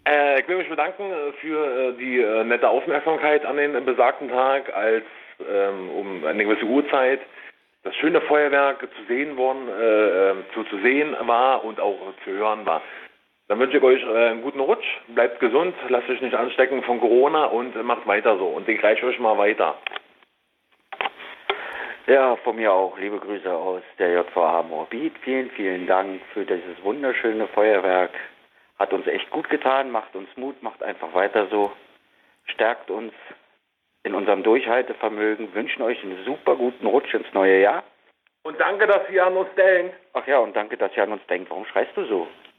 Ich will mich bedanken für die nette Aufmerksamkeit an den besagten Tag, als um eine gewisse Uhrzeit das schöne Feuerwerk zu sehen worden, zu sehen war und auch zu hören war. Dann wünsche ich euch einen guten Rutsch, bleibt gesund, lasst euch nicht anstecken von Corona und macht weiter so. Und ich reiche euch mal weiter. Ja, von mir auch. Liebe Grüße aus der JVA Moabit. Vielen, vielen Dank für dieses wunderschöne Feuerwerk. Hat uns echt gut getan, macht uns Mut, macht einfach weiter so. Stärkt uns in unserem Durchhaltevermögen. Wünschen euch einen super guten Rutsch ins neue Jahr. Und danke, dass ihr an uns denkt. Ach ja, und danke, dass ihr an uns denkt. Warum schreist du so?